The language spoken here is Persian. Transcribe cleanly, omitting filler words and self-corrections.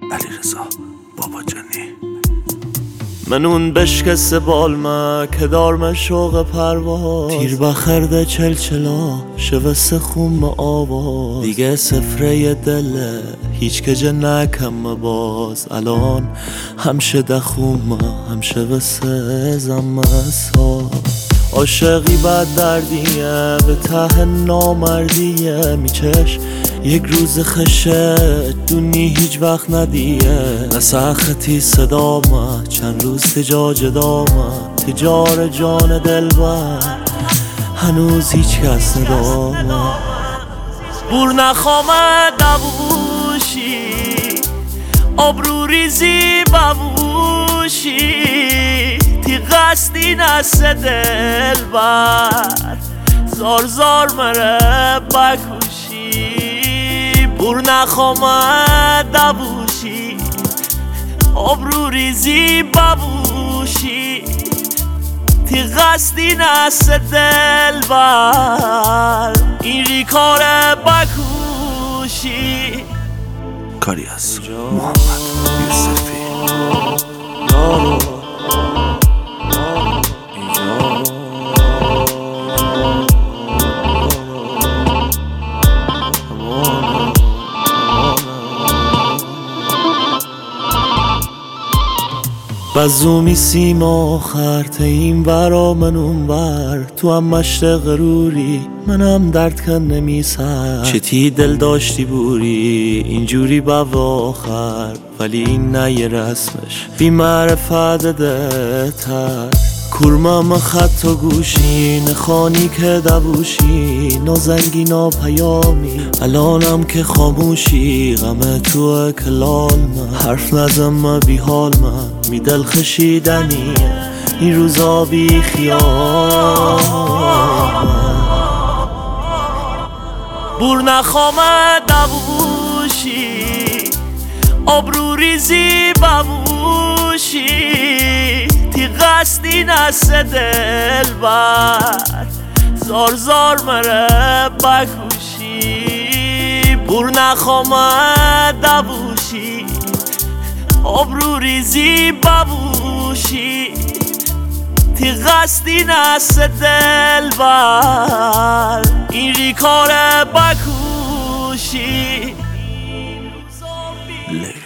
علیرضا باباجانی. من اون بشکست بالمه که دارم شوق پرواز، تیر بخرده چلچلا شوست خوم آواز، دیگه سفره دله هیچ کجه نکم باز، الان همشه دخومه همشه وسه زمسا. عاشقی بد دردیه به ته نامردیه، میچش یک روز خشه دونی هیچ وقت ندیه، نسختی صدامه چند روز تجاج دامه، تجار جان دلبر هنوز هیچ کس ندامه. بور نخوامه دووشی آبرو ریزی ببوشی، تی قصدی نست دلبر زار زار مره بکوشی. بور نخوامه دووشی آبرو ریزی ببوشی، تی قصدی نست دلبر اینجی کار بکوشی. کاری از محمد یوسفی. بزومی سیم آخر تیم برا من اون بر، تو هم مشت غروری منم درد کن نمیسر، چتی دل داشتی بوری اینجوری با آخر، ولی این نه یه رسمش بی معرفت ده تر. کورمم خط و گوشی نخانی که دووشی، نازنگی ناپیامی الانم که خاموشی، غم تو کلال من حرف نزم بی حال من می دل خشیدنی این روزا بی خیال. بور نخوامه دووشی آبرو ریزی ببوشی، تی قصدی نست دلبر زار زار مره بکوشی. بور نخوامه دووشی آبرو ریزی ببوشی، تی قصدی نست دلبر اینجی کار بکوشی.